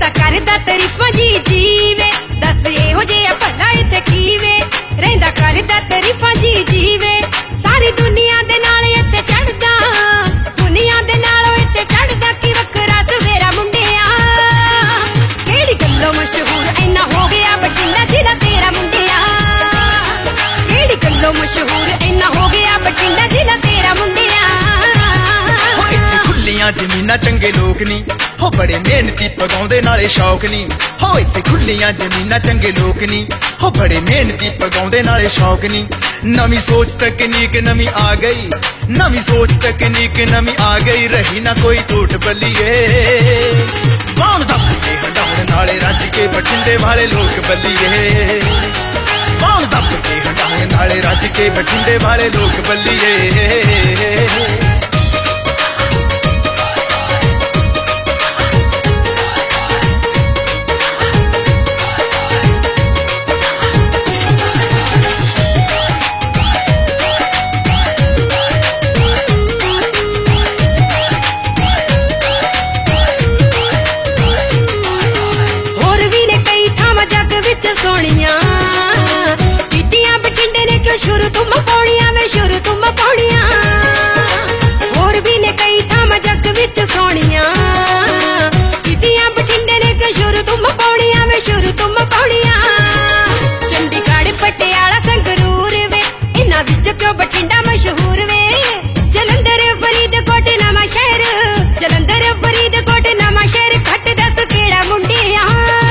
करदा तारीफां जी जीवे दस एहो जिहा भला इत्थे कीवे रहिंदा करदा तारीफां जी जीवे सारी दुनिया दे नाल इत्थे चढ़दा दुनिया दे नालों इत्थे चढ़दा की वखरा सवेरा मुंडिया केड़ी गल्लों मशहूर इन्ना हो गया बठिंडा जिला तेरा मुंडिया केड़ी गल्लों मशहूर इन्ना हो गया बठिंडा जिला तेरा मुंडिया खुलियां जमीना चंगे लोग नी हो बड़े मेहनती पगाउंदे नाले शौक नी हो इत्थे खुलियां जमीना चंगे लोग नी हो बड़े मेहनती पगाउंदे नाले शौक नी नवी सोच तकनीक नवी आ गई नवी सोच तकनीक नवी आ गई रही ना कोई टूट बल्लीए कौन दब के हटाउण नाले रज के बठिंडे वाले लोग बल्लीए कौन दब के हटाउण नाले रज के बठिंडे वाले लोग बल्लीए सोनिया कीतियां बठिंडे ने क्यों शुरू तुम पौड़ियां वे शुरू तुम पौड़ियां होर भी ने कई थां जग विच सोनिया कीतियां बठिंडे ने क्यों शुरू तुम पौड़ियां वे शुरू तुम पौड़ियां चंडीगढ़ पटियाला संगरूर वे इन्हां विच क्यों बठिंडा मशहूर वे जलंधर फरीदकोट नवां शहर जलंधर फरीदकोट नवां शहर खट दस केड़ा मुंडिया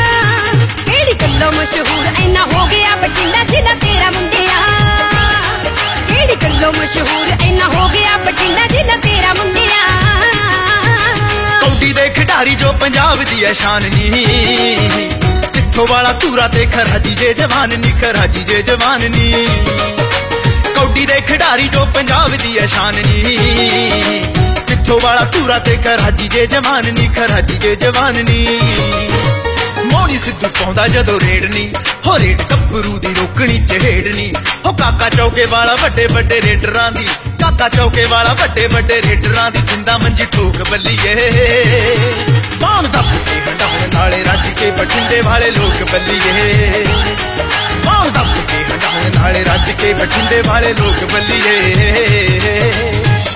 मशहूर इन्ना हो गया बठिंडा जिला तेरा मुंडिया केड़ी गल्लों मशहूर इन्ना हो गया बठिंडा जिला तेरा मुंडिया कौडी दे खिडारी जो पंजाब दी है शान नी तिथों वाला तूरा ते खराजी जे जवान नी खराजी जे जवान नी कौडी दे खिडारी जो पंजाब दी है शान नी तिथों वाला तूरा ते खराजी जे जवान नी खराजी जे जवान नी मोड़ी सिद्धू पाउंदा जदों रेड़नी हो रेड गब्बरू दी रोकनी चहेड़नी हो काका चौके वाला वड्डे वड्डे रेडरां दी काका चौके वाला वड्डे वड्डे रेडरां दी जिंदा मंजी ठोक बल्लीए कौन दब के हटाउण नाले रज के बठिंडे वाले लोग बल्लीए कौन दब के हटाउण नाले रज के बठिंडे वाले लोग बल्लीए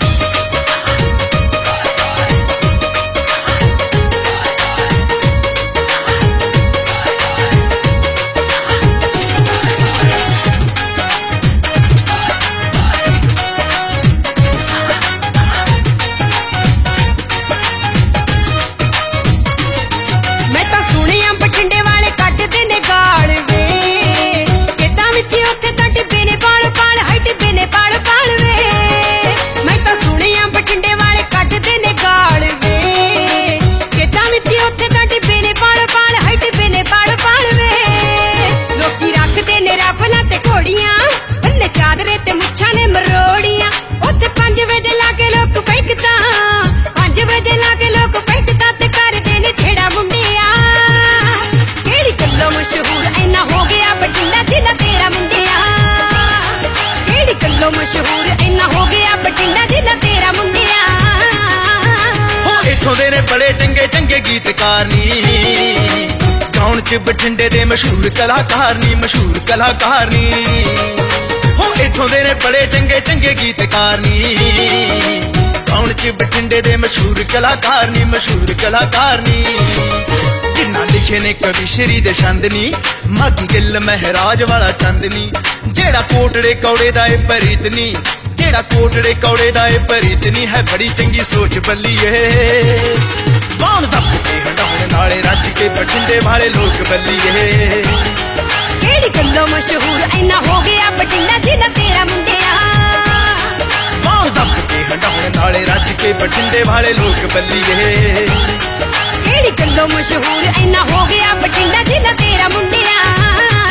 चादरे ते मुच्छां ने मरोड़ियां उत्थे 5 बजे लाके लोग पैकता 5 बजे लाके लोग पैकता ते करदे ने छेड़ा मुंडिया केड़ी गल्लों मशहूर इन्ना हो गया बठिंडा जिला तेरा मुंडिया केड़ी गल्लों मशहूर इन्ना हो गया बठिंडा जिला तेरा मुंडिया हो इत्थों दे ने बड़े चंगे चंगे गीतकार नी गाउण च बठिंडे दे मशहूर कलाकार नी हो इत्थों दे ने बड़े चंगे चंगे गीतकार नी गाउण च बठिंडे दे मशहूर कलाकार नी जिन्ना लिखे ने कवि श्री दे छंद नी मागी गिल महराज वाला चंद नी जेड़ा कोटड़े कौड़े दा ए परीत नी जेड़ा कोटड़े कौड़े दा ए परीत नी है बड़ी चंगी सोच बल्लीए कौन दब के हटाउण नाले रज के बठिंडे वाले लोग बल्लीए केड़ी गल्लों मशहूर इन्ना हो गया बठिंडा जिला तेरा मुंडिया कौन दब के हटाउण नाले रज के बठिंडे वाले लोग बल्लीए केड़ी गल्लों मशहूर इन्ना हो गया बठिंडा जिला तेरा मुंडिया